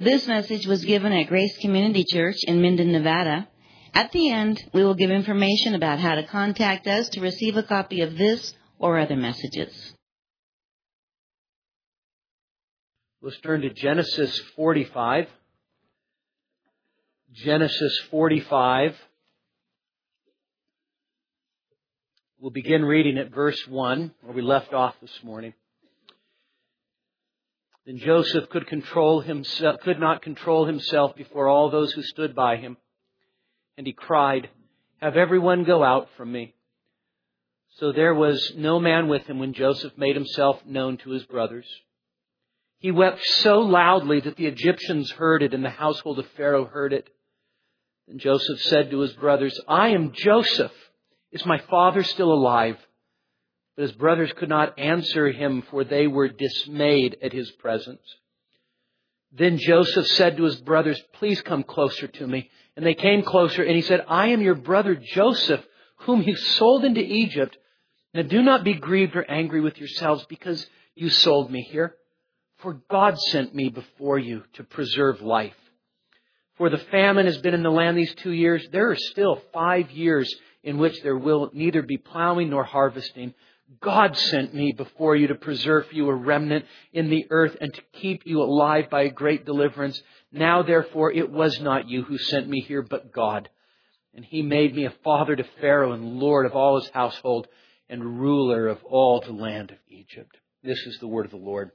This message was given at Grace Community Church in Minden, Nevada. At the end, we will give information about how to contact us to receive a copy of this or other messages. Let's turn to Genesis 45. Genesis 45. We'll begin reading at verse 1, where we left off this morning. Then Joseph could not control himself before all those who stood by him. And he cried, "Have everyone go out from me." So there was no man with him when Joseph made himself known to his brothers. He wept so loudly that the Egyptians heard it, and the household of Pharaoh heard it. Then Joseph said to his brothers, "I am Joseph. Is my father still alive?" But his brothers could not answer him, for they were dismayed at his presence. Then Joseph said to his brothers, "Please come closer to me." And they came closer, and he said, "I am your brother Joseph, whom you sold into Egypt. Now do not be grieved or angry with yourselves because you sold me here. For God sent me before you to preserve life. For the famine has been in the land these 2 years. There are still 5 years in which there will neither be plowing nor harvesting. God sent me before you to preserve for you a remnant in the earth and to keep you alive by a great deliverance. Now, therefore, it was not you who sent me here, but God. And He made me a father to Pharaoh and Lord of all his household and ruler of all the land of Egypt." This is the word of the Lord.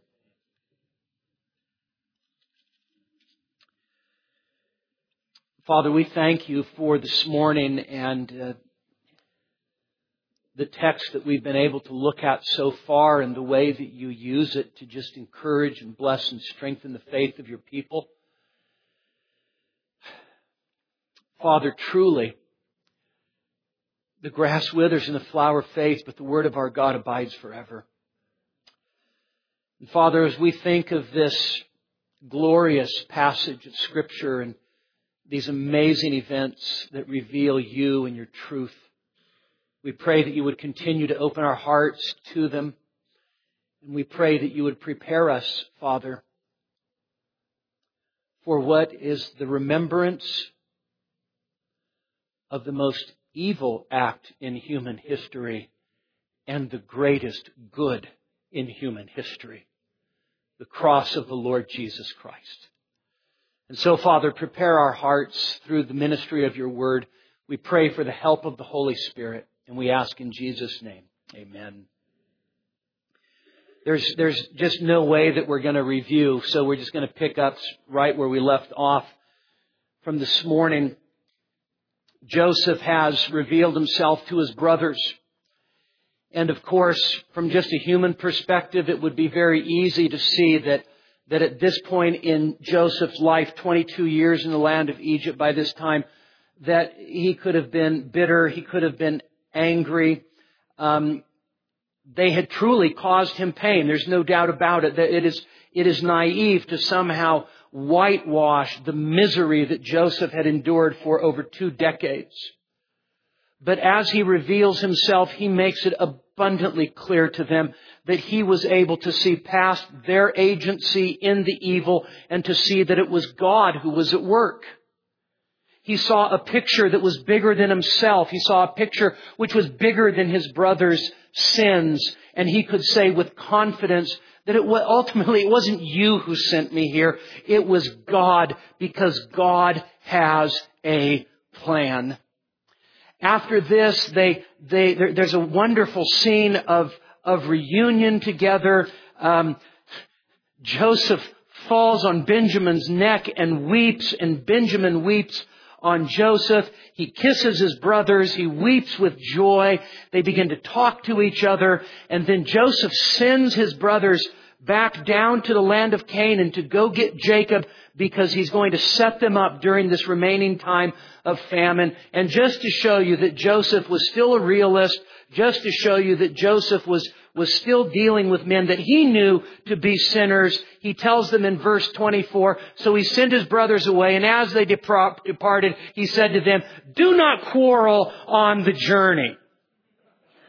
Father, we thank you for this morning and the text that we've been able to look at so far and the way that you use it to just encourage and bless and strengthen the faith of your people. Father, truly, the grass withers and the flower fades, but the word of our God abides forever. And Father, as we think of this glorious passage of Scripture and these amazing events that reveal you and your truth, we pray that you would continue to open our hearts to them. And we pray that you would prepare us, Father, for what is the remembrance of the most evil act in human history and the greatest good in human history, the cross of the Lord Jesus Christ. And so, Father, prepare our hearts through the ministry of your word. We pray for the help of the Holy Spirit. And we ask in Jesus' name, amen. There's just no way that we're going to review, so we're just going to pick up right where we left off from this morning. Joseph has revealed himself to his brothers. And of course, from just a human perspective, it would be very easy to see that at this point in Joseph's life, 22 years in the land of Egypt by this time, that he could have been bitter, he could have been angry. They had truly caused him pain. There's no doubt about it. That it is naive to somehow whitewash the misery that Joseph had endured for over 2 decades. But as he reveals himself, he makes it abundantly clear to them that he was able to see past their agency in the evil and to see that it was God who was at work. He saw a picture that was bigger than himself. He saw a picture which was bigger than his brother's sins. And he could say with confidence that ultimately it wasn't you who sent me here. It was God, because God has a plan. After this, there's a wonderful scene of reunion together. Joseph falls on Benjamin's neck and weeps, and Benjamin weeps on Joseph. He kisses his brothers. He weeps with joy. They begin to talk to each other. And then Joseph sends his brothers back down to the land of Canaan to go get Jacob, because he's going to set them up during this remaining time of famine. And just to show you that Joseph was still a realist, just to show you that Joseph was still dealing with men that he knew to be sinners, he tells them in verse 24, so he sent his brothers away, and as they departed, he said to them, "Do not quarrel on the journey."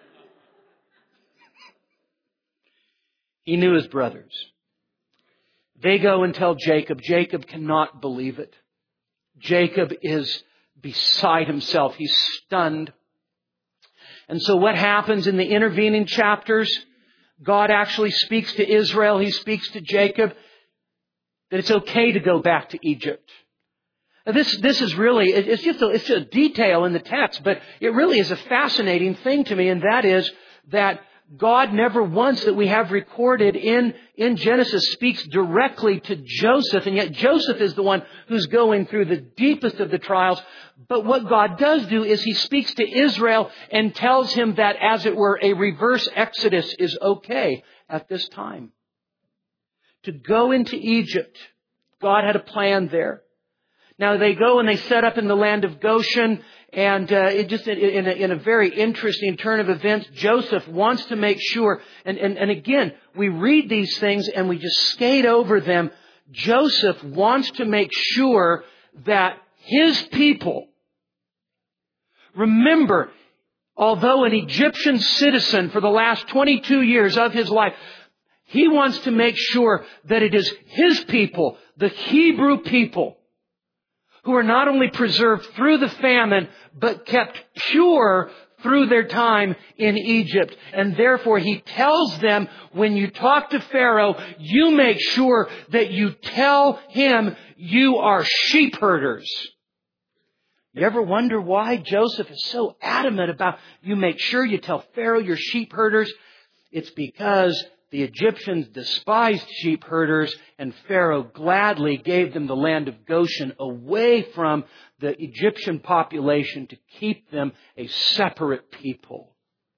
He knew his brothers. They go and tell Jacob. Jacob cannot believe it. Jacob is beside himself. He's stunned. And so what happens in the intervening chapters? God actually speaks to Israel. He speaks to Jacob that it's okay to go back to Egypt. Now this is really, it's just a detail in the text, but it really is a fascinating thing to me, and that is that God never once that we have recorded in Genesis speaks directly to Joseph, and yet Joseph is the one who's going through the deepest of the trials. But what God does do is He speaks to Israel and tells him that, as it were, a reverse exodus is okay at this time. To go into Egypt, God had a plan there. Now they go and they set up in the land of Goshen, and in a very interesting turn of events, Joseph wants to make sure, and again, we read these things and we just skate over them. Joseph wants to make sure that his people, remember, although an Egyptian citizen for the last 22 years of his life, he wants to make sure that it is his people, the Hebrew people, who are not only preserved through the famine, but kept pure through their time in Egypt. And therefore he tells them, when you talk to Pharaoh, you make sure that you tell him you are sheep herders. You ever wonder why Joseph is so adamant about you make sure you tell Pharaoh you're sheep herders? It's because the Egyptians despised sheep herders, and Pharaoh gladly gave them the land of Goshen away from the Egyptian population to keep them a separate people.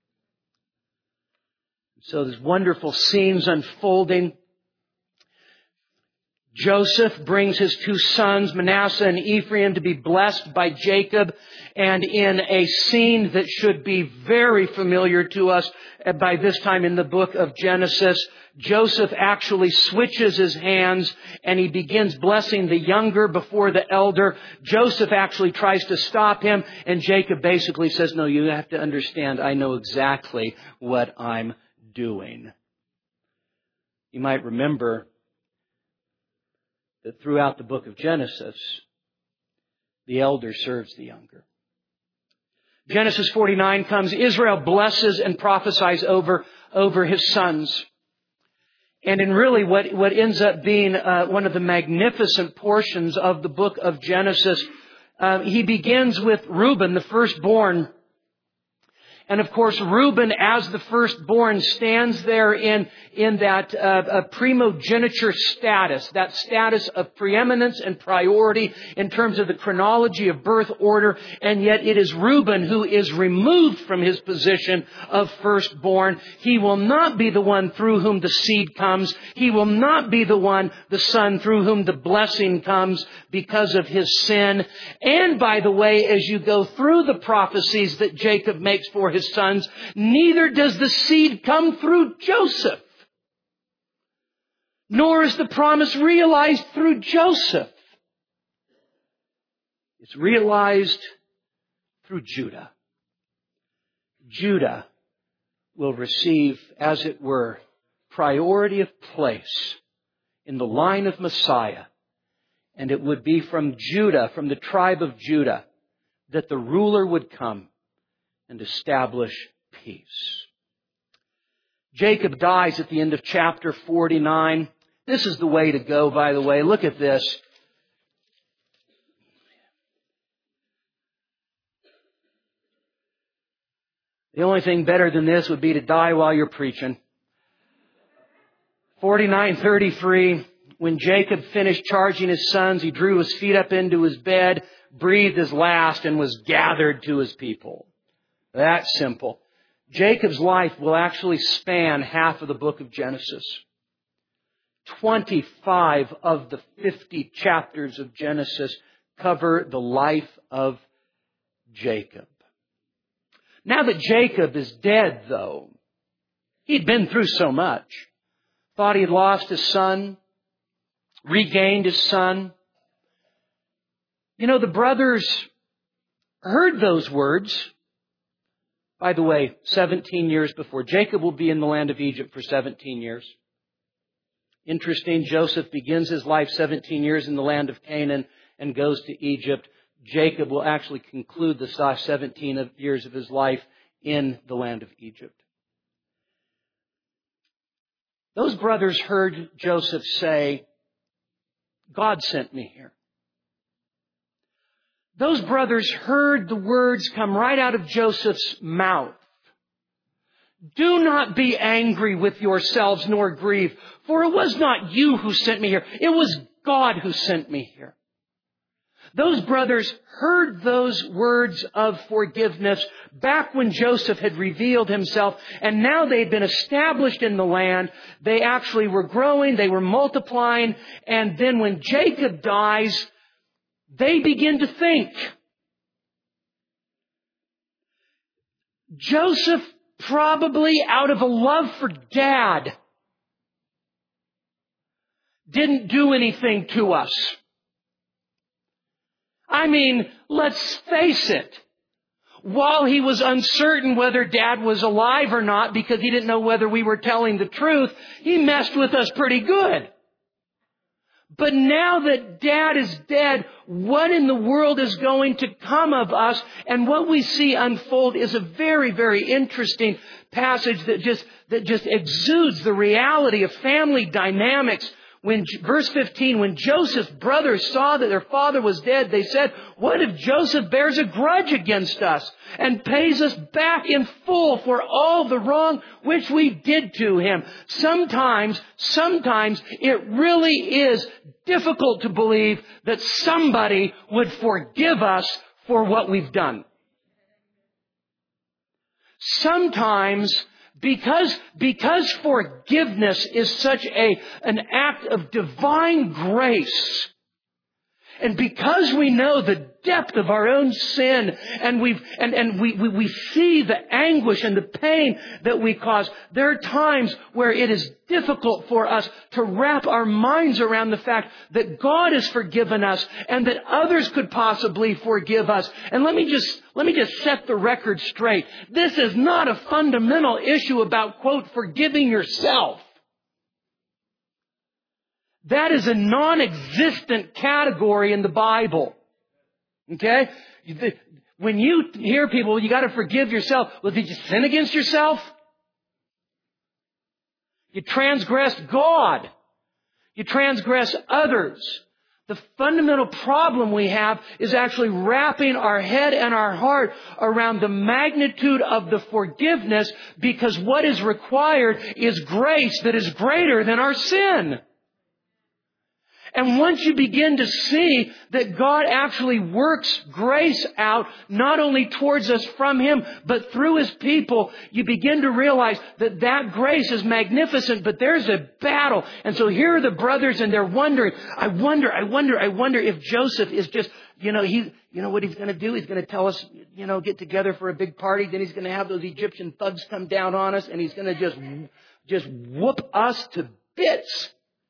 So there's wonderful scenes unfolding. Joseph brings his two sons, Manasseh and Ephraim, to be blessed by Jacob. And in a scene that should be very familiar to us by this time in the book of Genesis, Joseph actually switches his hands and he begins blessing the younger before the elder. Joseph actually tries to stop him, and Jacob basically says, no, you have to understand, I know exactly what I'm doing. You might remember that throughout the book of Genesis, the elder serves the younger. Genesis 49 comes. Israel blesses and prophesies over his sons. And in really what ends up being one of the magnificent portions of the book of Genesis, he begins with Reuben, the firstborn. And of course, Reuben, as the firstborn, stands there in that primogeniture status, that status of preeminence and priority in terms of the chronology of birth order. And yet it is Reuben who is removed from his position of firstborn. He will not be the one through whom the seed comes. He will not be the son through whom the blessing comes because of his sin. And by the way, as you go through the prophecies that Jacob makes for his sons, neither does the seed come through Joseph, nor is the promise realized through Joseph. It's realized through Judah. Judah will receive, as it were, priority of place in the line of Messiah. And it would be from Judah, from the tribe of Judah, that the ruler would come and establish peace. Jacob dies at the end of chapter 49. This is the way to go, by the way. Look at this. The only thing better than this would be to die while you're preaching. 49:33. When Jacob finished charging his sons, he drew his feet up into his bed, breathed his last, and was gathered to his people. That's simple. Jacob's life will actually span half of the book of Genesis. 25 of the 50 chapters of Genesis cover the life of Jacob. Now that Jacob is dead, though, he'd been through so much. Thought he'd lost his son, regained his son. You know, the brothers heard those words. By the way, 17 years before. Jacob will be in the land of Egypt for 17 years. Interesting, Joseph begins his life 17 years in the land of Canaan and goes to Egypt. Jacob will actually conclude the last 17 years of his life in the land of Egypt. Those brothers heard Joseph say, God sent me here. Those brothers heard the words come right out of Joseph's mouth. Do not be angry with yourselves nor grieve, for it was not you who sent me here. It was God who sent me here. Those brothers heard those words of forgiveness back when Joseph had revealed himself, and now they'd been established in the land. They actually were growing, they were multiplying, and then when Jacob dies, they begin to think. Joseph, probably out of a love for Dad, didn't do anything to us. I mean, let's face it. While he was uncertain whether Dad was alive or not because he didn't know whether we were telling the truth, he messed with us pretty good. But now that Dad is dead, what in the world is going to come of us? And what we see unfold is a very, very interesting passage that just exudes the reality of family dynamics. When verse 15, when Joseph's brothers saw that their father was dead, they said, what if Joseph bears a grudge against us and pays us back in full for all the wrong which we did to him? Sometimes it really is difficult to believe that somebody would forgive us for what we've done. Sometimes because forgiveness is such an act of divine grace, and because we know the depth of our own sin, and we see the anguish and the pain that we cause, there are times where it is difficult for us to wrap our minds around the fact that God has forgiven us and that others could possibly forgive us. And let me just set the record straight. This is not a fundamental issue about, quote, forgiving yourself. That is a non-existent category in the Bible. Okay? When you hear people, you got to forgive yourself. Well, did you sin against yourself? You transgressed God. You transgress others. The fundamental problem we have is actually wrapping our head and our heart around the magnitude of the forgiveness, because what is required is grace that is greater than our sin. And once you begin to see that God actually works grace out, not only towards us from Him, but through His people, you begin to realize that grace is magnificent, but there's a battle. And so here are the brothers, and they're wondering, I wonder if Joseph is just, what he's going to do? He's going to tell us, get together for a big party. Then he's going to have those Egyptian thugs come down on us, and he's going to just whoop us to bits.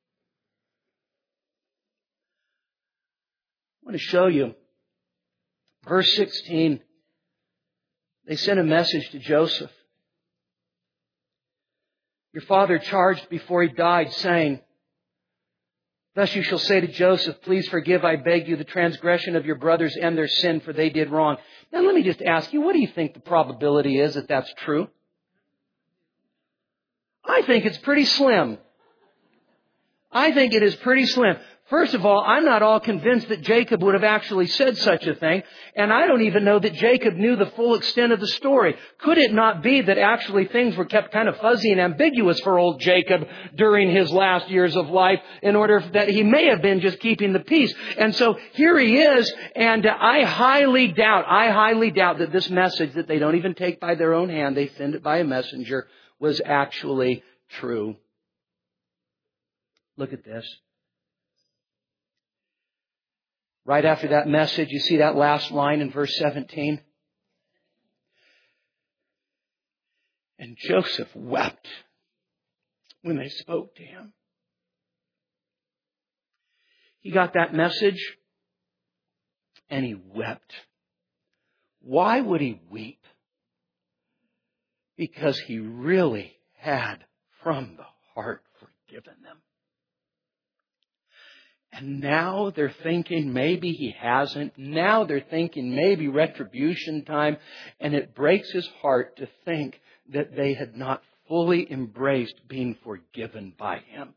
I want to show you. Verse 16. They sent a message to Joseph. Your father charged before he died, saying, thus you shall say to Joseph, please forgive, I beg you, the transgression of your brothers and their sin, for they did wrong. Now let me just ask you, what do you think the probability is that that's true? I think it's pretty slim. I think it is pretty slim. First of all, I'm not all convinced that Jacob would have actually said such a thing, and I don't even know that Jacob knew the full extent of the story. Could it not be that actually things were kept kind of fuzzy and ambiguous for old Jacob during his last years of life, in order that he may have been just keeping the peace? And so here he is, and I highly doubt that this message that they don't even take by their own hand, they send it by a messenger, was actually true. Look at this. Right after that message, you see that last line in verse 17? And Joseph wept when they spoke to him. He got that message and he wept. Why would he weep? Because he really had from the heart forgiven them. And now they're thinking maybe he hasn't. Now they're thinking maybe retribution time. And it breaks his heart to think that they had not fully embraced being forgiven by him.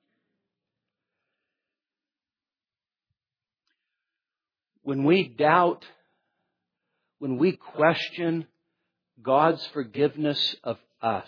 When we doubt, when we question God's forgiveness of us,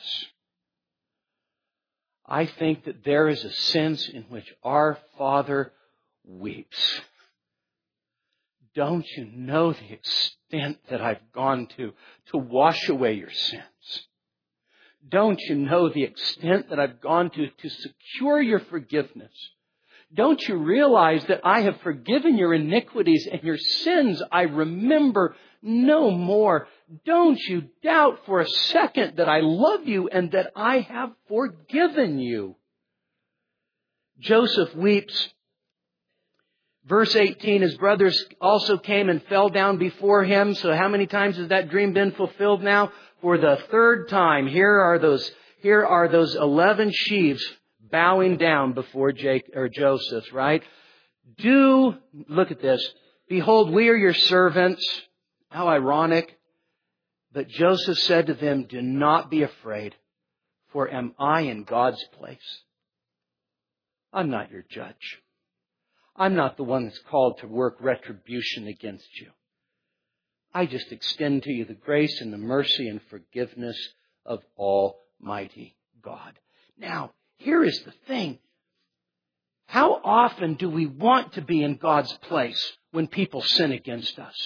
I think that there is a sense in which our Father weeps. Don't you know the extent that I've gone to wash away your sins? Don't you know the extent that I've gone to secure your forgiveness? Don't you realize that I have forgiven your iniquities and your sins I remember no more? Don't you doubt for a second that I love you and that I have forgiven you. Joseph weeps. Verse 18, his brothers also came and fell down before him. So how many times has that dream been fulfilled now? For the third time. Here are those 11 sheaves bowing down before Joseph, right? Look at this. Behold, we are your servants. How ironic. But Joseph said to them, do not be afraid, for am I in God's place? I'm not your judge. I'm not the one that's called to work retribution against you. I just extend to you the grace and the mercy and forgiveness of Almighty God. Now, here is the thing. How often do we want to be in God's place when people sin against us?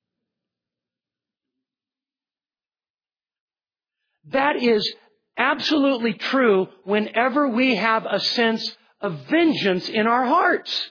That is absolutely true whenever we have a sense of vengeance in our hearts.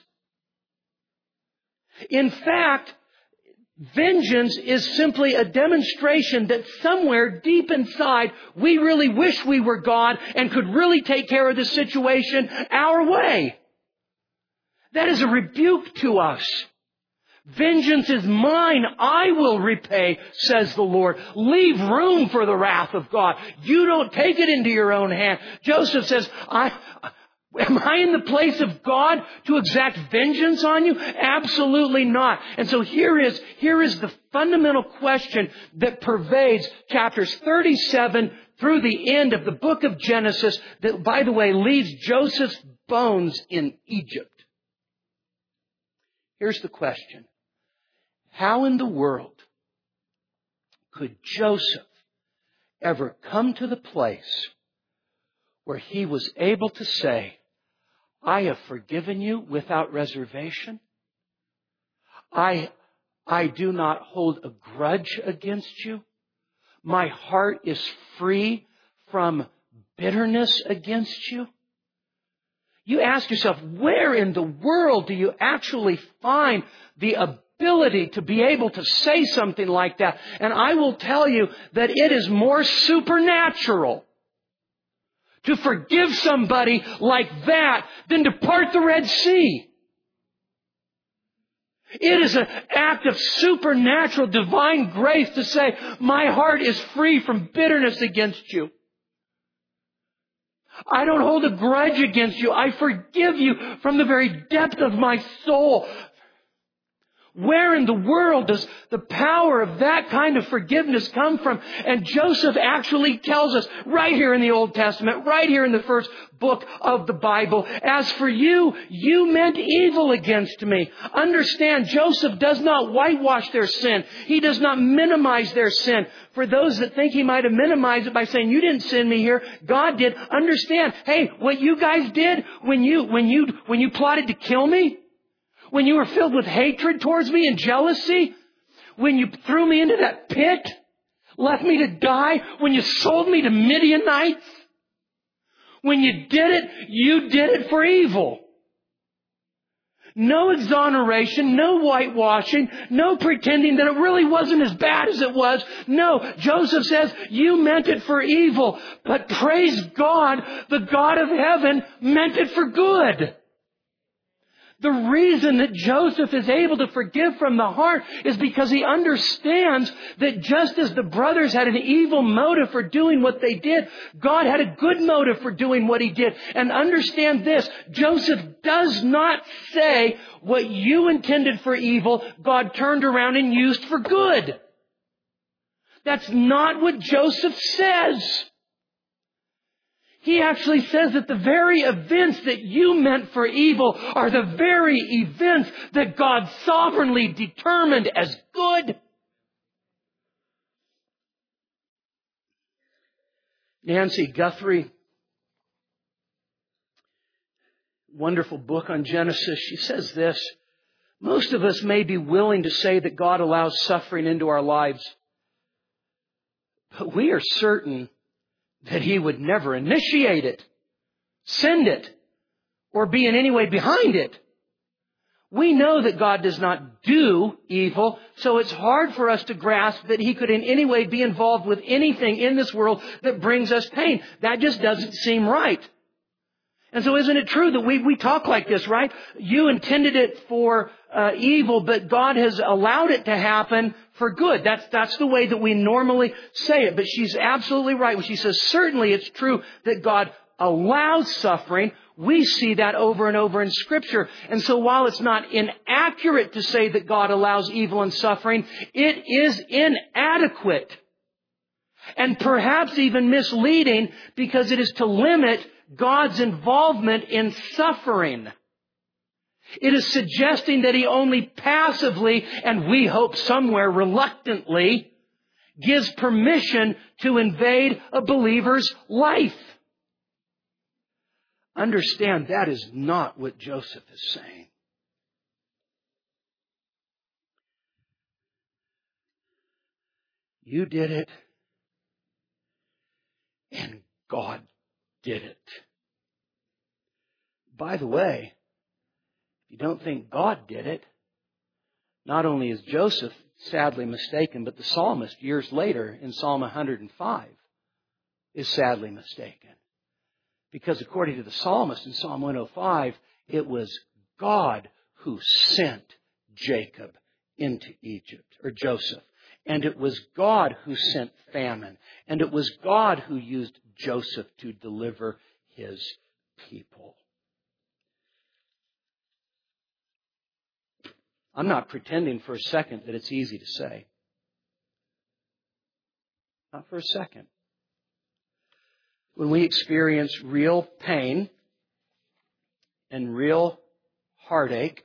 In fact, vengeance is simply a demonstration that somewhere deep inside we really wish we were God and could really take care of the situation our way. That is a rebuke to us. Vengeance is mine, I will repay, says the Lord. Leave room for the wrath of God. You don't take it into your own hand. Joseph says, am I in the place of God to exact vengeance on you? Absolutely not. And so here is the fundamental question that pervades chapters 37 through the end of the book of Genesis that, by the way, leaves Joseph's bones in Egypt. Here's the question. How in the world could Joseph ever come to the place where he was able to say, I have forgiven you without reservation. I do not hold a grudge against you. My heart is free from bitterness against you. You ask yourself, where in the world do you actually find the ability to be able to say something like that? And I will tell you that it is more supernatural to forgive somebody like that than to part the Red Sea. It is an act of supernatural divine grace to say, my heart is free from bitterness against you. I don't hold a grudge against you. I forgive you from the very depth of my soul. Where in the world does the power of that kind of forgiveness come from? And Joseph actually tells us right here in the Old Testament, right here in the first book of the Bible, as for you, you meant evil against me. Understand, Joseph does not whitewash their sin. He does not minimize their sin. For those that think he might have minimized it by saying, you didn't sin me here, God did. Understand, hey, what you guys did when you plotted to kill me, when you were filled with hatred towards me and jealousy, when you threw me into that pit, left me to die, when you sold me to Midianites, when you did it for evil. No exoneration, no whitewashing, no pretending that it really wasn't as bad as it was. No, Joseph says, you meant it for evil, but praise God, the God of heaven meant it for good. The reason that Joseph is able to forgive from the heart is because he understands that just as the brothers had an evil motive for doing what they did, God had a good motive for doing what he did. And understand this, Joseph does not say what you intended for evil, God turned around and used for good. That's not what Joseph says. He actually says that the very events that you meant for evil are the very events that God sovereignly determined as good. Nancy Guthrie, wonderful book on Genesis, she says this: most of us may be willing to say that God allows suffering into our lives, but we are certain that he would never initiate it, send it, or be in any way behind it. We know that God does not do evil, so it's hard for us to grasp that he could in any way be involved with anything in this world that brings us pain. That just doesn't seem right. And so isn't it true that we talk like this, right? You intended it for evil, but God has allowed it to happen for good. That's the way that we normally say it. But she's absolutely right when she says, certainly it's true that God allows suffering. We see that over and over in Scripture. And so while it's not inaccurate to say that God allows evil and suffering, it is inadequate. And perhaps even misleading, because it is to limit God's involvement in suffering. It is suggesting that he only passively, and we hope somewhere reluctantly, gives permission to invade a believer's life. Understand, that is not what Joseph is saying. You did it, and God did it. By the way, if you don't think God did it, not only is Joseph sadly mistaken, but the psalmist years later in Psalm 105 is sadly mistaken. Because according to the psalmist in Psalm 105, it was God who sent Jacob into Egypt, or Joseph. And it was God who sent famine. And it was God who used Joseph to deliver his people. I'm not pretending for a second that it's easy to say. Not for a second. When we experience real pain and real heartache,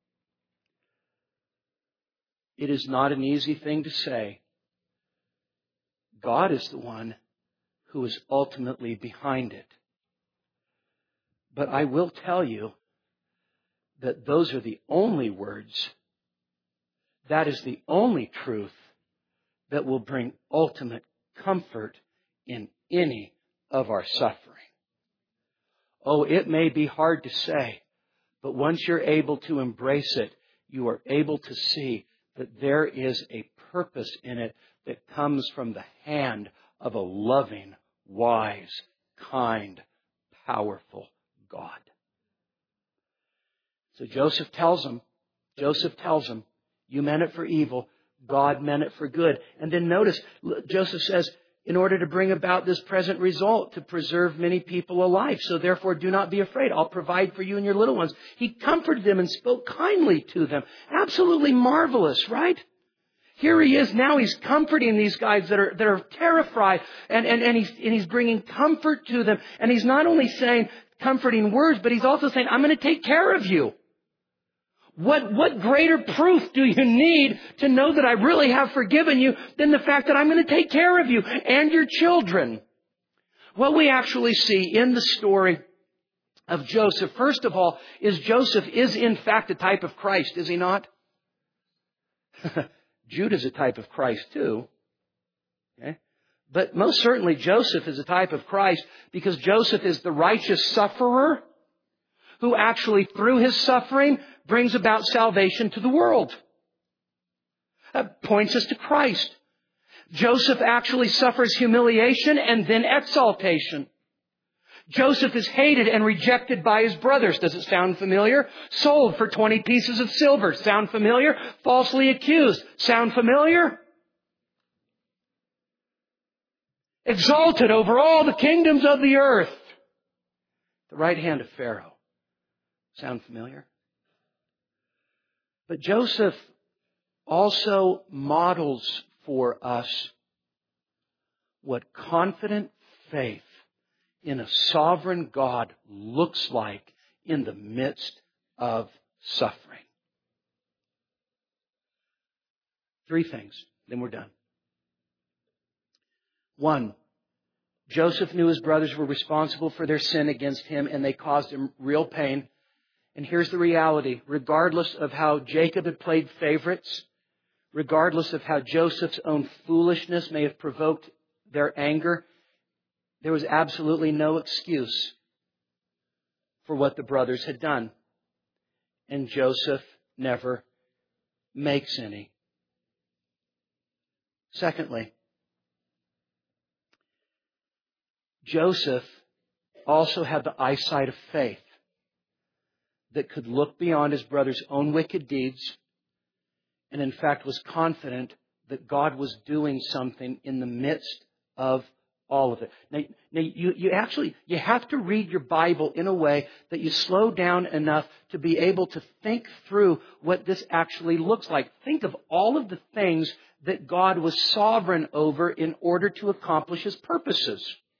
it is not an easy thing to say. God is the one who is ultimately behind it. But I will tell you that those are the only words, that is the only truth that will bring ultimate comfort in any of our suffering. Oh, it may be hard to say, but once you're able to embrace it, you are able to see that there is a purpose in it that comes from the hand of a loving, wise, kind, powerful God. So Joseph tells him, you meant it for evil, God meant it for good. And then notice, Joseph says, in order to bring about this present result, to preserve many people alive. So therefore, do not be afraid. I'll provide for you and your little ones. He comforted them and spoke kindly to them. Absolutely marvelous, right? Here he is now. He's comforting these guys that are terrified, and he's bringing comfort to them. And he's not only saying comforting words, but he's also saying, I'm going to take care of you. What greater proof do you need to know that I really have forgiven you than the fact that I'm going to take care of you and your children? What we actually see in the story of Joseph, first of all, is Joseph is in fact a type of Christ, is he not? Judah is a type of Christ too. Okay? But most certainly Joseph is a type of Christ because Joseph is the righteous sufferer who actually through his suffering brings about salvation to the world. That points us to Christ. Joseph actually suffers humiliation and then exaltation. Joseph is hated and rejected by his brothers. Does it sound familiar? Sold for 20 pieces of silver. Sound familiar? Falsely accused. Sound familiar? Exalted over all the kingdoms of the earth. The right hand of Pharaoh. Sound familiar? But Joseph also models for us what confident faith in a sovereign God looks like in the midst of suffering. 3 things, then we're done. 1, Joseph knew his brothers were responsible for their sin against him and they caused him real pain. And here's the reality. Regardless of how Jacob had played favorites, regardless of how Joseph's own foolishness may have provoked their anger, there was absolutely no excuse for what the brothers had done. And Joseph never makes any. Secondly, Joseph also had the eyesight of faith that could look beyond his brother's own wicked deeds and in fact was confident that God was doing something in the midst of all of it. Now you have to read your Bible in a way that you slow down enough to be able to think through what this actually looks like. Think of all of the things that God was sovereign over in order to accomplish His purposes.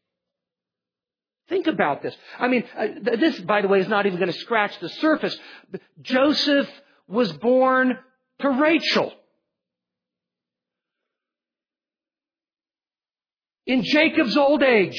Think about this. I mean, this, by the way, is not even going to scratch the surface. Joseph was born to Rachel. In Jacob's old age.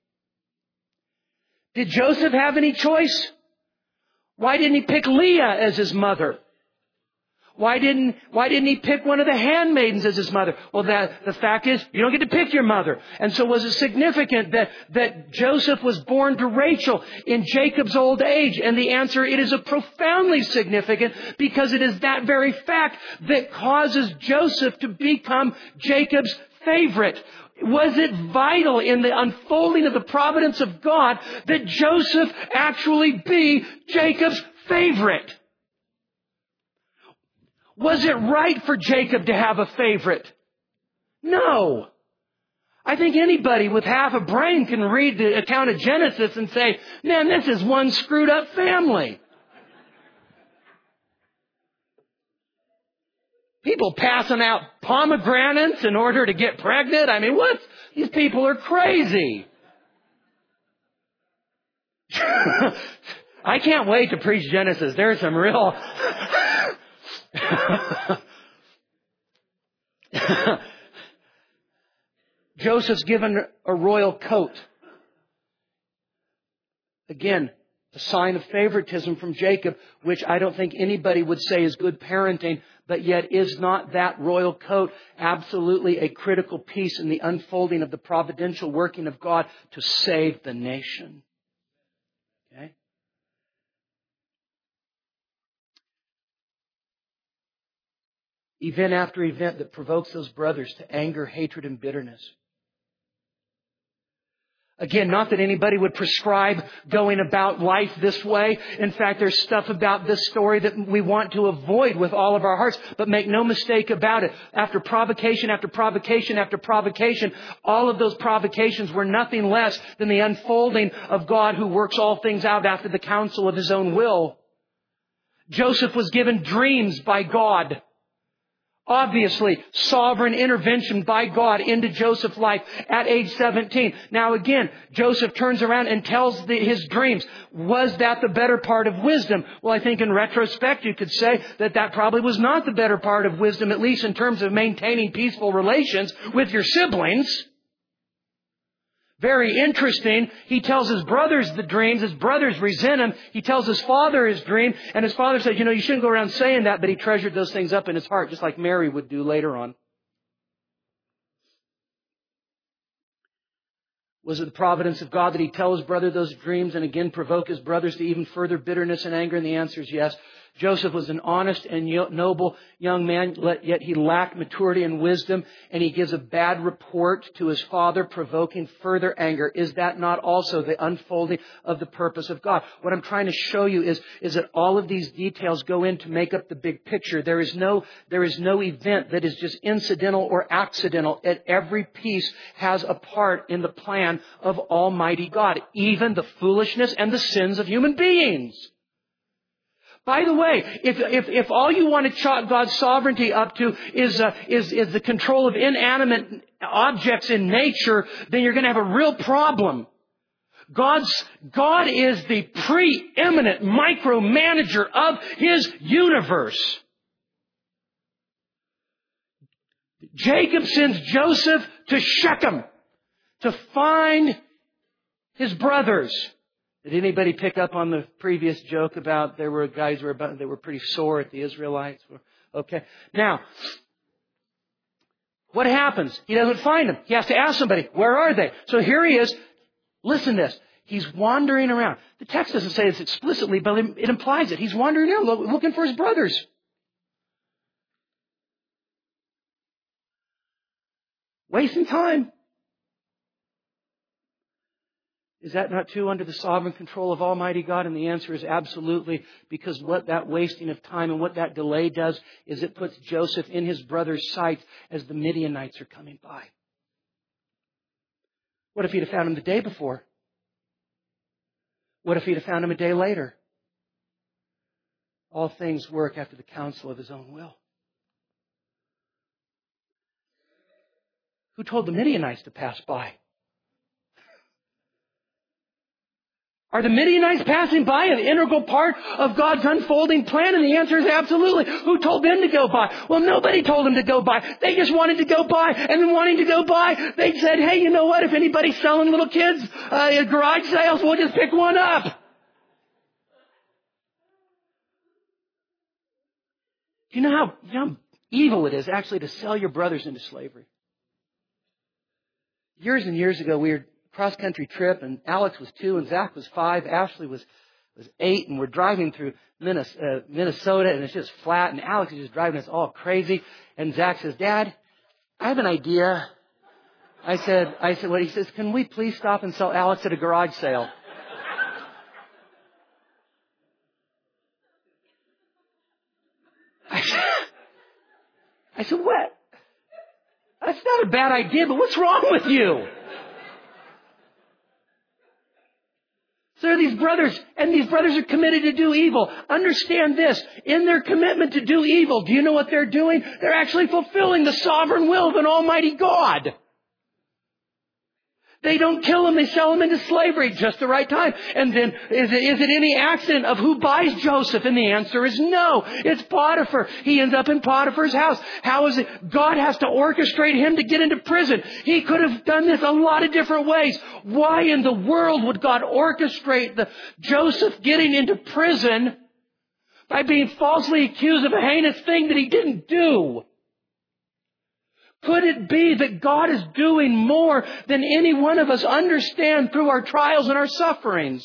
Did Joseph have any choice? Why didn't he pick Leah as his mother? Why didn't he pick one of the handmaidens as his mother? Well, the fact is, you don't get to pick your mother. And so was it significant that Joseph was born to Rachel in Jacob's old age? And the answer, it is a profoundly significant because it is that very fact that causes Joseph to become Jacob's favorite. Was it vital in the unfolding of the providence of God that Joseph actually be Jacob's favorite? Was it right for Jacob to have a favorite? No. I think anybody with half a brain can read the account of Genesis and say, man, this is one screwed up family. People passing out pomegranates in order to get pregnant. I mean, what? These people are crazy. I can't wait to preach Genesis. There's some real... Joseph's given a royal coat. Again, a sign of favoritism from Jacob, which I don't think anybody would say is good parenting, but yet is not that royal coat absolutely a critical piece in the unfolding of the providential working of God to save the nation? Okay? Event after event that provokes those brothers to anger, hatred, and bitterness. Again, not that anybody would prescribe going about life this way. In fact, there's stuff about this story that we want to avoid with all of our hearts. But make no mistake about it. After provocation, after provocation, after provocation, all of those provocations were nothing less than the unfolding of God who works all things out after the counsel of His own will. Joseph was given dreams by God. Obviously, sovereign intervention by God into Joseph's life at age 17. Now again, Joseph turns around and tells his dreams. Was that the better part of wisdom? Well, I think in retrospect you could say that probably was not the better part of wisdom, at least in terms of maintaining peaceful relations with your siblings. Very interesting. He tells his brothers the dreams. His brothers resent him. He tells his father his dream. And his father says, you shouldn't go around saying that. But he treasured those things up in his heart, just like Mary would do later on. Was it the providence of God that he tell his brother those dreams and again provoke his brothers to even further bitterness and anger? And the answer is yes. Joseph was an honest and noble young man, yet he lacked maturity and wisdom, and he gives a bad report to his father, provoking further anger. Is that not also the unfolding of the purpose of God? What I'm trying to show you is that all of these details go in to make up the big picture. There is no event that is just incidental or accidental. Every piece has a part in the plan of Almighty God, even the foolishness and the sins of human beings. By the way, if all you want to chalk God's sovereignty up to is the control of inanimate objects in nature, then you're going to have a real problem. God is the preeminent micromanager of His universe. Jacob sends Joseph to Shechem to find his brothers. Did anybody pick up on the previous joke about there were guys that were pretty sore at the Israelites? Okay. Now, what happens? He doesn't find them. He has to ask somebody, where are they? So here he is. Listen to this. He's wandering around. The text doesn't say this explicitly, but it implies it. He's wandering around looking for his brothers. Wasting time. Is that not true under the sovereign control of Almighty God? And the answer is absolutely, because what that wasting of time and what that delay does is it puts Joseph in his brother's sights as the Midianites are coming by. What if he'd have found him the day before? What if he'd have found him a day later? All things work after the counsel of His own will. Who told the Midianites to pass by? Are the Midianites passing by an integral part of God's unfolding plan? And the answer is absolutely. Who told them to go by? Well, nobody told them to go by. They just wanted to go by. And then wanting to go by, they said, hey, you know what? If anybody's selling little kids at garage sales, we'll just pick one up. Do you know how evil it is actually to sell your brothers into slavery? Years and years ago, we were cross-country trip, and Alex was 2 and Zach was 5. Ashley was 8, and we're driving through Minnesota, and it's just flat, and Alex is just driving us all crazy. And Zach says, Dad, I have an idea. I said, what? He says, can we please stop and sell Alex at a garage sale? I said, what? That's not a bad idea, but what's wrong with you? So there are these brothers, and these brothers are committed to do evil. Understand this. In their commitment to do evil, do you know what they're doing? They're actually fulfilling the sovereign will of an almighty God. They don't kill them. They sell them into slavery just the right time. And then, is it any accident of who buys Joseph? And the answer is no. It's Potiphar. He ends up in Potiphar's house. How is it? God has to orchestrate him to get into prison. He could have done this a lot of different ways. Why in the world would God orchestrate Joseph getting into prison by being falsely accused of a heinous thing that he didn't do? Could it be that God is doing more than any one of us understand through our trials and our sufferings?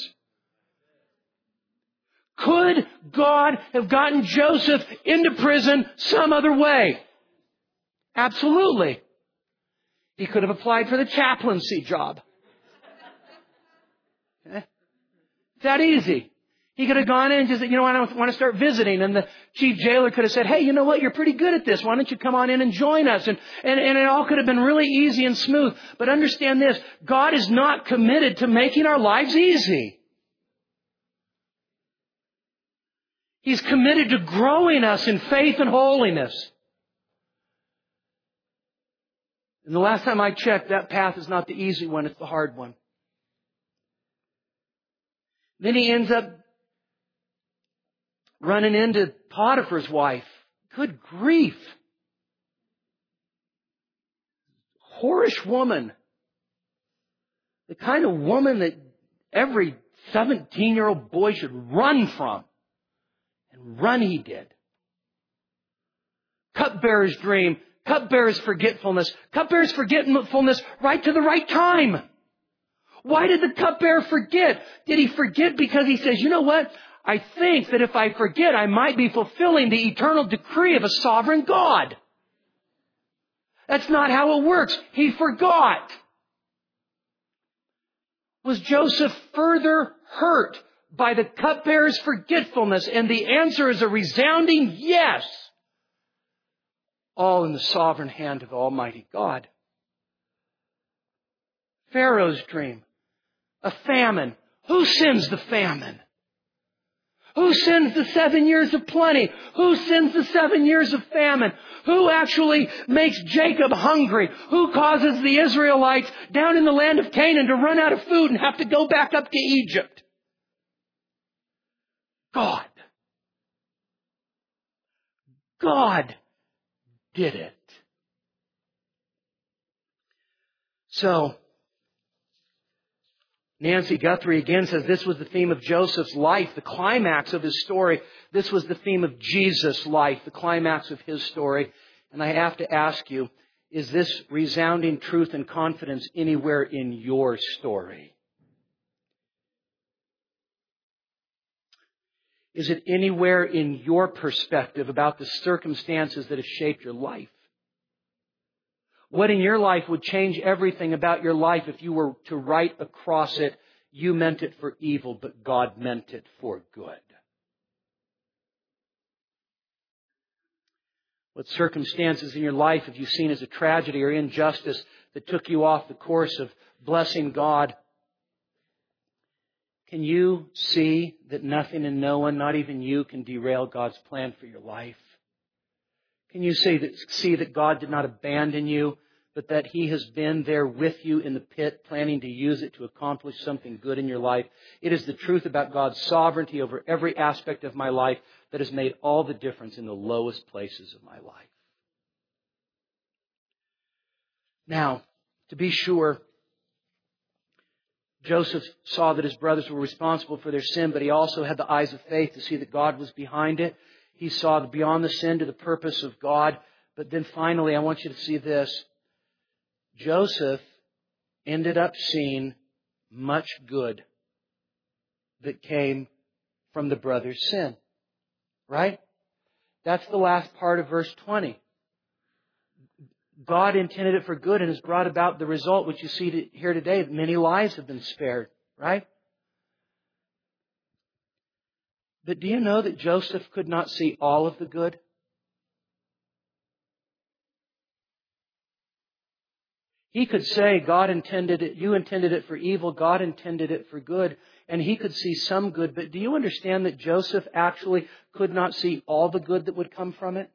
Could God have gotten Joseph into prison some other way? Absolutely. He could have applied for the chaplaincy job. It's that easy. He could have gone in and just said, I want to start visiting. And the chief jailer could have said, hey, you know what? You're pretty good at this. Why don't you come on in and join us? And it all could have been really easy and smooth. But understand this. God is not committed to making our lives easy. He's committed to growing us in faith and holiness. And the last time I checked, that path is not the easy one. It's the hard one. Then he ends up running into Potiphar's wife. Good grief. Whorish woman. The kind of woman that every 17-year-old boy should run from. And run he did. Cupbearer's dream. Cupbearer's forgetfulness. Cupbearer's forgetfulness right to the right time. Why did the cupbearer forget? Did he forget because he says, you know what? I think that if I forget, I might be fulfilling the eternal decree of a sovereign God. That's not how it works. He forgot. Was Joseph further hurt by the cupbearer's forgetfulness? And the answer is a resounding yes. All in the sovereign hand of Almighty God. Pharaoh's dream. A famine. Who sends the famine? Who sends the 7 years of plenty? Who sends the 7 years of famine? Who actually makes Jacob hungry? Who causes the Israelites down in the land of Canaan to run out of food and have to go back up to Egypt? God. God did it. So, Nancy Guthrie again says this was the theme of Joseph's life, the climax of his story. This was the theme of Jesus' life, the climax of his story. And I have to ask you, is this resounding truth and confidence anywhere in your story? Is it anywhere in your perspective about the circumstances that have shaped your life? What in your life would change everything about your life if you were to write across it, you meant it for evil, but God meant it for good? What circumstances in your life have you seen as a tragedy or injustice that took you off the course of blessing God? Can you see that nothing and no one, not even you, can derail God's plan for your life? Can you see that God did not abandon you, but that He has been there with you in the pit, planning to use it to accomplish something good in your life? It is the truth about God's sovereignty over every aspect of my life that has made all the difference in the lowest places of my life. Now, to be sure, Joseph saw that his brothers were responsible for their sin, but he also had the eyes of faith to see that God was behind it. He saw beyond the sin to the purpose of God. But then finally, I want you to see this. Joseph ended up seeing much good that came from the brothers' sin. Right? That's the last part of verse 20. God intended it for good and has brought about the result which you see here today. Many lives have been spared. Right? But do you know that Joseph could not see all of the good? He could say, God intended it, you intended it for evil, God intended it for good, and he could see some good. But do you understand that Joseph actually could not see all the good that would come from it?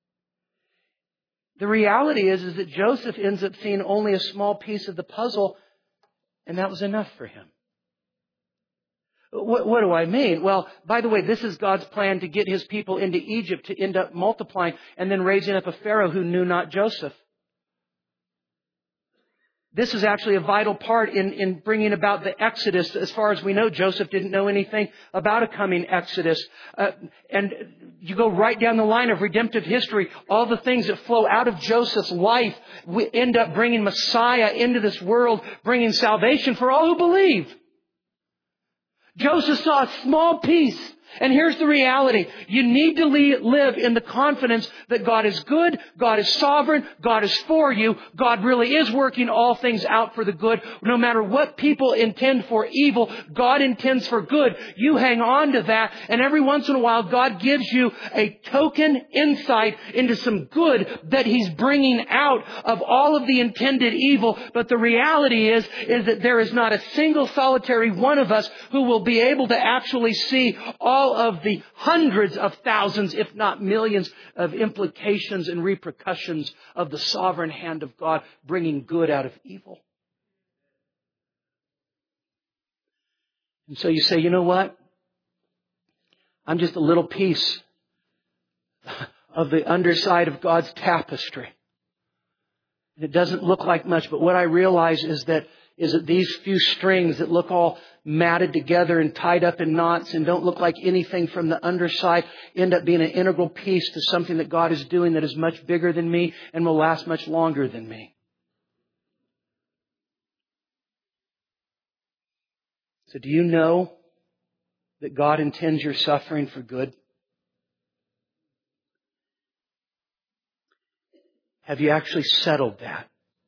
The reality is that Joseph ends up seeing only a small piece of the puzzle, and that was enough for him. What do I mean? Well, by the way, this is God's plan to get His people into Egypt to end up multiplying and then raising up a Pharaoh who knew not Joseph. This is actually a vital part in bringing about the Exodus. As far as we know, Joseph didn't know anything about a coming Exodus. And you go right down the line of redemptive history. All the things that flow out of Joseph's life we end up bringing Messiah into this world, bringing salvation for all who believe. Joseph saw a small piece. And here's the reality. You need to live in the confidence that God is good, God is sovereign, God is for you. God really is working all things out for the good. No matter what people intend for evil, God intends for good. You hang on to that, and every once in a while God gives you a token insight into some good that He's bringing out of all of the intended evil. But the reality is that there is not a single solitary one of us who will be able to actually see all of the hundreds of thousands, if not millions, of implications and repercussions of the sovereign hand of God bringing good out of evil. And so you say, you know what? I'm just a little piece of the underside of God's tapestry. And it doesn't look like much, but what I realize is that these few strings that look all matted together and tied up in knots and don't look like anything from the underside end up being an integral piece to something that God is doing that is much bigger than me and will last much longer than me. So do you know that God intends your suffering for good? Have you actually settled that?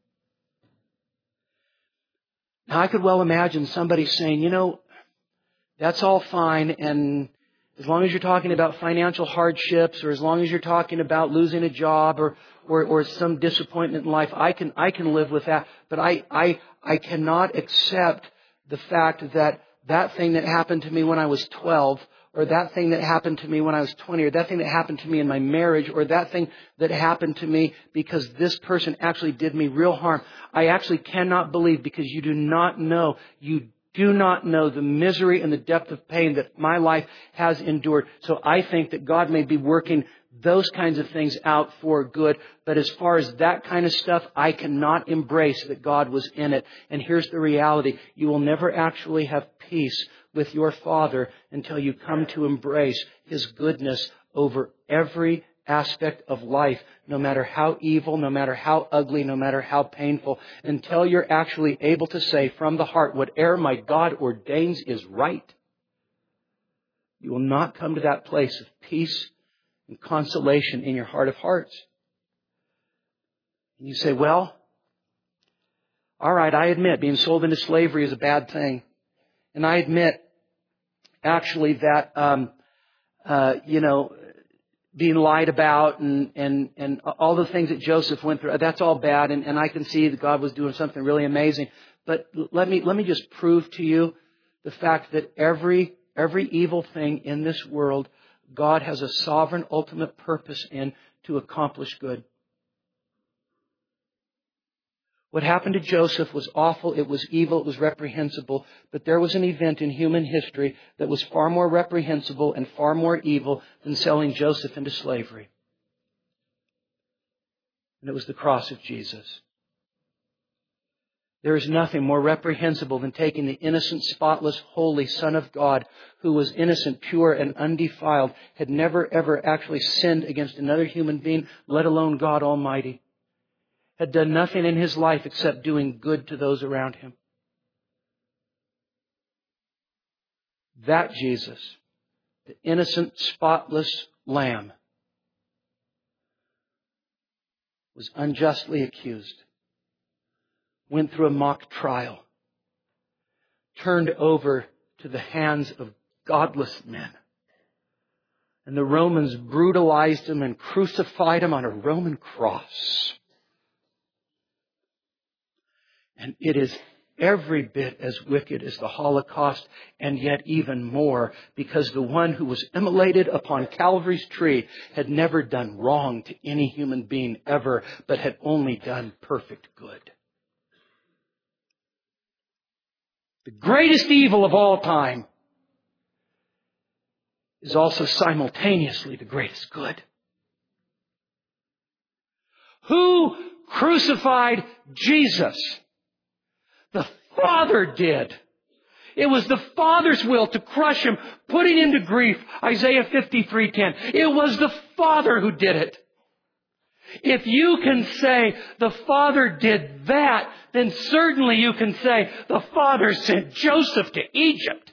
Now, I could well imagine somebody saying, that's all fine, and as long as you're talking about financial hardships, or as long as you're talking about losing a job or some disappointment in life, I can live with that. But I cannot accept the fact that thing that happened to me when I was 12, or that thing that happened to me when I was 20, or that thing that happened to me in my marriage, or that thing that happened to me because this person actually did me real harm. I actually cannot believe, because you do not know the misery and the depth of pain that my life has endured. So I think that God may be working those kinds of things out for good. But as far as that kind of stuff, I cannot embrace that God was in it. And here's the reality. You will never actually have peace with your Father until you come to embrace His goodness over every aspect of life, no matter how evil, no matter how ugly, no matter how painful, until you're actually able to say from the heart, whatever my God ordains is right. You will not come to that place of peace and consolation in your heart of hearts. And you say, well, all right, I admit being sold into slavery is a bad thing. And I admit actually that, being lied about and all the things that Joseph went through, that's all bad. And I can see that God was doing something really amazing. But let me just prove to you the fact that every evil thing in this world, God has a sovereign ultimate purpose in to accomplish good. What happened to Joseph was awful, it was evil, it was reprehensible, but there was an event in human history that was far more reprehensible and far more evil than selling Joseph into slavery. And it was the cross of Jesus. There is nothing more reprehensible than taking the innocent, spotless, holy Son of God, who was innocent, pure, and undefiled, had never ever actually sinned against another human being, let alone God Almighty. Had done nothing in His life except doing good to those around Him. That Jesus, the innocent, spotless Lamb, was unjustly accused, went through a mock trial, turned over to the hands of godless men. And the Romans brutalized Him and crucified Him on a Roman cross. And it is every bit as wicked as the Holocaust, and yet even more, because the one who was immolated upon Calvary's tree had never done wrong to any human being ever, but had only done perfect good. The greatest evil of all time is also simultaneously the greatest good. Who crucified Jesus? The Father did. It was the Father's will to crush Him, putting Him to grief. Isaiah 53:10. It was the Father who did it. If you can say the Father did that, then certainly you can say the Father sent Joseph to Egypt.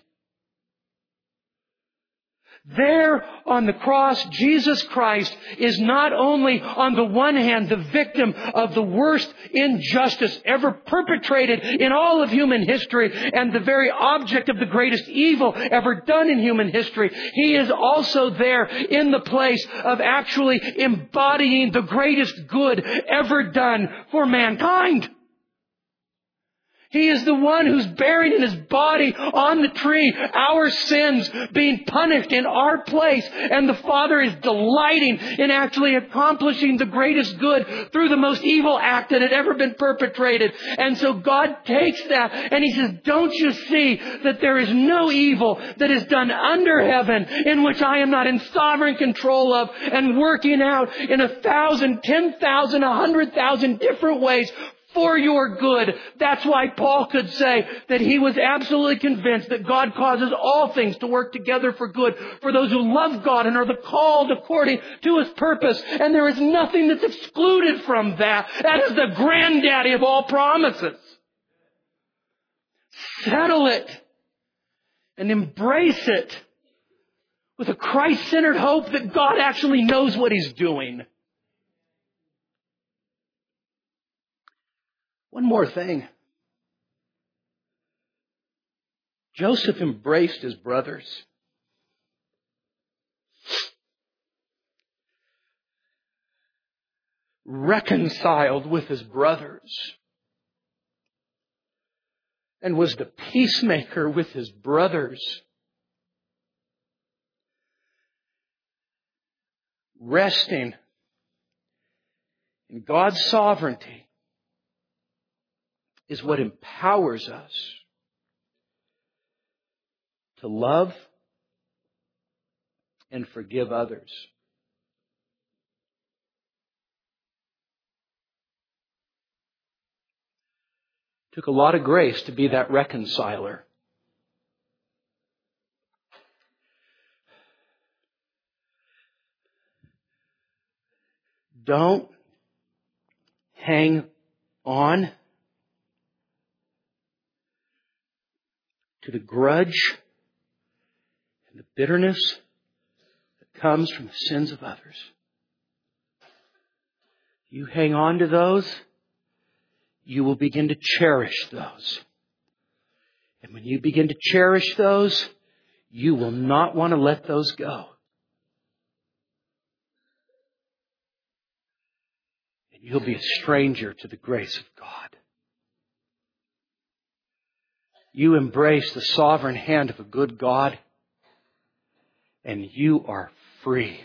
There on the cross, Jesus Christ is not only on the one hand the victim of the worst injustice ever perpetrated in all of human history and the very object of the greatest evil ever done in human history. He is also there in the place of actually embodying the greatest good ever done for mankind. He is the one who's bearing in His body on the tree our sins being punished in our place. And the Father is delighting in actually accomplishing the greatest good through the most evil act that had ever been perpetrated. And so God takes that and He says, don't you see that there is no evil that is done under heaven in which I am not in sovereign control of and working out in 1,000, 10,000, 100,000 different ways for your good. That's why Paul could say that he was absolutely convinced that God causes all things to work together for good for those who love God and are the called according to His purpose. And there is nothing that's excluded from that. That is the granddaddy of all promises. Settle it and embrace it with a Christ-centered hope that God actually knows what He's doing. One more thing. Joseph embraced his brothers. Reconciled with his brothers. And was the peacemaker with his brothers. Resting in God's sovereignty is what empowers us to love and forgive others. It took a lot of grace to be that reconciler. Don't hang on to the grudge and the bitterness that comes from the sins of others. You hang on to those, you will begin to cherish those. And when you begin to cherish those, you will not want to let those go. And you'll be a stranger to the grace of God. You embrace the sovereign hand of a good God, and you are free.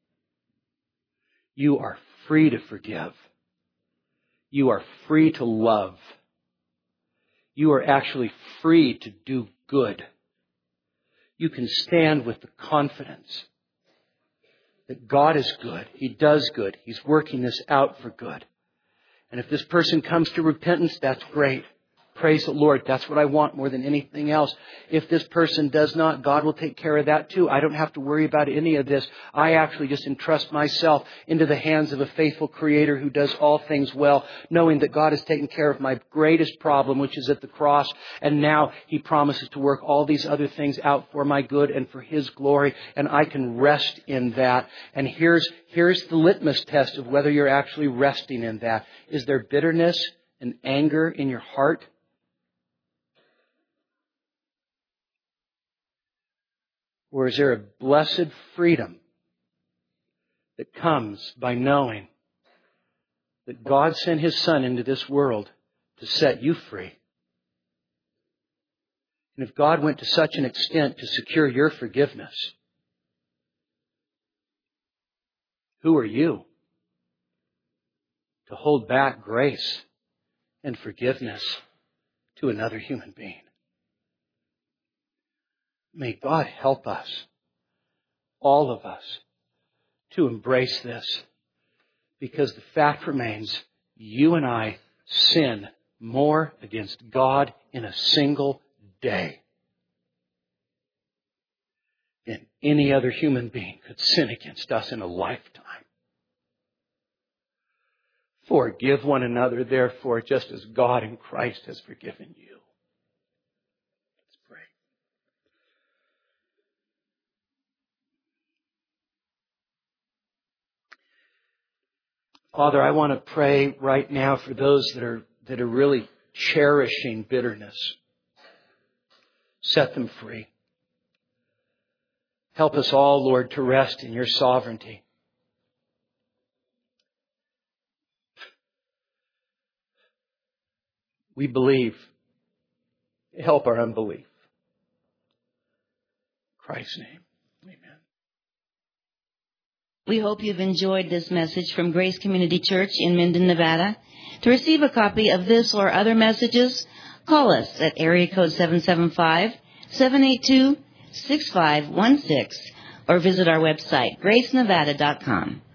You are free to forgive. You are free to love. You are actually free to do good. You can stand with the confidence that God is good. He does good. He's working this out for good. And if this person comes to repentance, that's great. Praise the Lord. That's what I want more than anything else. If this person does not, God will take care of that too. I don't have to worry about any of this. I actually just entrust myself into the hands of a faithful Creator who does all things well, knowing that God has taken care of my greatest problem, which is at the cross. And now He promises to work all these other things out for my good and for His glory. And I can rest in that. And here's the litmus test of whether you're actually resting in that. Is there bitterness and anger in your heart? Or is there a blessed freedom that comes by knowing that God sent His Son into this world to set you free? And if God went to such an extent to secure your forgiveness, who are you to hold back grace and forgiveness to another human being? May God help us, all of us, to embrace this. Because the fact remains, you and I sin more against God in a single day than any other human being could sin against us in a lifetime. Forgive one another, therefore, just as God in Christ has forgiven you. Father, I want to pray right now for those that are really cherishing bitterness. Set them free. Help us all, Lord, to rest in Your sovereignty. We believe. Help our unbelief. In Christ's name. Amen. We hope you've enjoyed this message from Grace Community Church in Minden, Nevada. To receive a copy of this or other messages, call us at area code 775-782-6516 or visit our website, gracenevada.com.